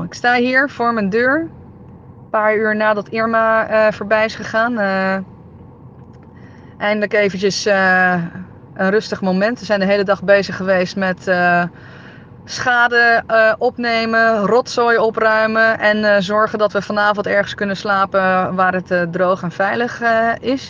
ik sta hier voor mijn deur. Een paar uur nadat Irma voorbij is gegaan. Eindelijk eventjes een rustig moment. We zijn de hele dag bezig geweest met schade opnemen, rotzooi opruimen en zorgen dat we vanavond ergens kunnen slapen waar het droog en veilig is.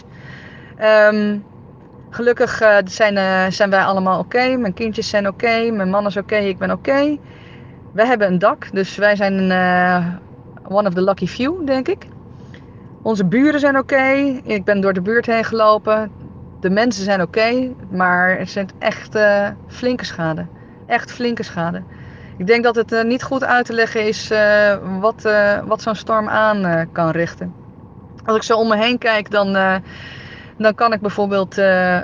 Gelukkig zijn wij allemaal oké. Mijn kindjes zijn oké, mijn man is oké, ik ben oké. We hebben een dak, dus wij zijn one of the lucky few, denk ik. Onze buren zijn oké. Ik ben door de buurt heen gelopen. De mensen zijn oké, maar er zit echt flinke schade. Echt flinke schade. Ik denk dat het niet goed uit te leggen is wat zo'n storm aan kan richten. Als ik zo om me heen kijk, dan kan ik bijvoorbeeld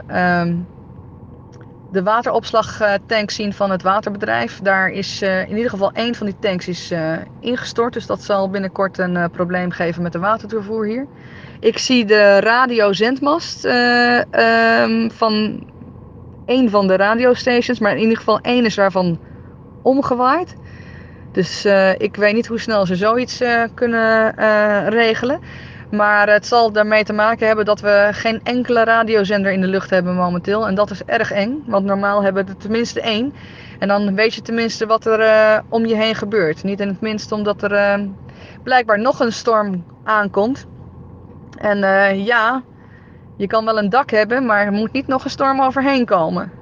de wateropslagtank zien van het waterbedrijf. Daar is in ieder geval één van die tanks is ingestort. Dus dat zal binnenkort een probleem geven met de watertoevoer hier. Ik zie de radiozendmast van één van de radiostations. Maar in ieder geval één is daarvan omgewaaid. Dus ik weet niet hoe snel ze zoiets kunnen regelen. Maar het zal daarmee te maken hebben dat we geen enkele radiozender in de lucht hebben momenteel. En dat is erg eng, want normaal hebben we er tenminste één. En dan weet je tenminste wat er om je heen gebeurt. Niet in het minst omdat er blijkbaar nog een storm aankomt. En ja, je kan wel een dak hebben, maar er moet niet nog een storm overheen komen.